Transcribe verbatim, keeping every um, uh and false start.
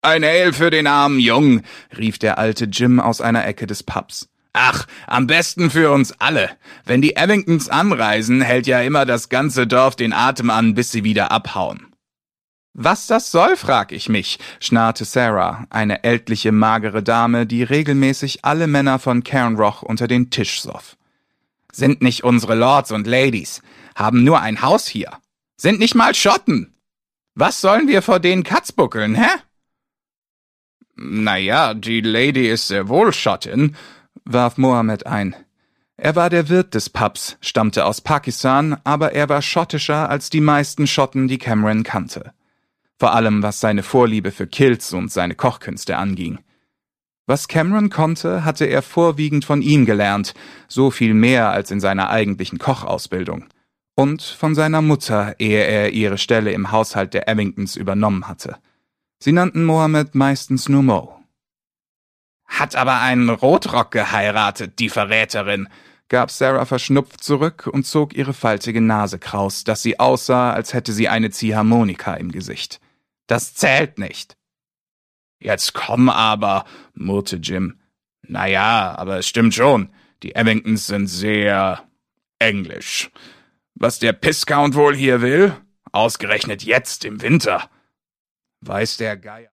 Ein Ale für den armen Jungen, rief der alte Jim aus einer Ecke des Pubs. Ach, am besten für uns alle. Wenn die Abingtons anreisen, hält ja immer das ganze Dorf den Atem an, bis sie wieder abhauen. »Was das soll, frag ich mich«, schnarrte Sarah, eine ältliche, magere Dame, die regelmäßig alle Männer von Cairnroch unter den Tisch soff. »Sind nicht unsere Lords und Ladies, haben nur ein Haus hier, sind nicht mal Schotten. Was sollen wir vor denen Katzbuckeln, hä?« »Na ja, die Lady ist sehr wohl Schottin«, warf Mohammed ein. Er war der Wirt des Pubs, stammte aus Pakistan, aber er war schottischer als die meisten Schotten, die Cameron kannte. Vor allem was seine Vorliebe für Kilts und seine Kochkünste anging. Was Cameron konnte, hatte er vorwiegend von ihm gelernt, so viel mehr als in seiner eigentlichen Kochausbildung. Und von seiner Mutter, ehe er ihre Stelle im Haushalt der Abingtons übernommen hatte. Sie nannten Mohammed meistens nur Mo. »Hat aber einen Rotrock geheiratet, die Verräterin«, gab Sarah verschnupft zurück und zog ihre faltige Nase kraus, dass sie aussah, als hätte sie eine Ziehharmonika im Gesicht. »Das zählt nicht.« »Jetzt komm aber«, murrte Jim. »Naja, aber es stimmt schon, die Abingtons sind sehr englisch. Was der Pisscount wohl hier will? Ausgerechnet jetzt im Winter. Weiß der Geier.«